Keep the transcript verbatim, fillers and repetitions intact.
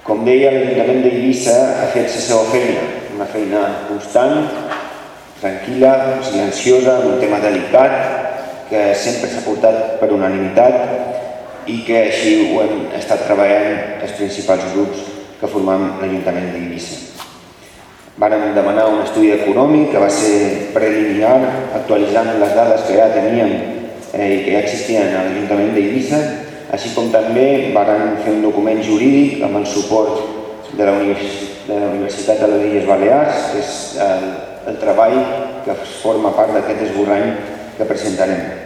Com deia, l'Ajuntament d'Eivissa ha fet la seva feina, una feina constant, tranquil·la, silenciosa, en un tema delicat, que sempre s'ha portat per unanimitat i que així ho hem estat treballant els principals grups que formem l'Ajuntament d'Eivissa. Vàrem demanar un estudi econòmic que va ser preliminar, actualitzant les dades que ja teníem i que ja existien a l'Ajuntament d'Eivissa, així com també vàrem fer un document jurídic amb el suport de la Universitat de les Illes Balears, que és el treball que forma part d'aquest esborrany que presentarem.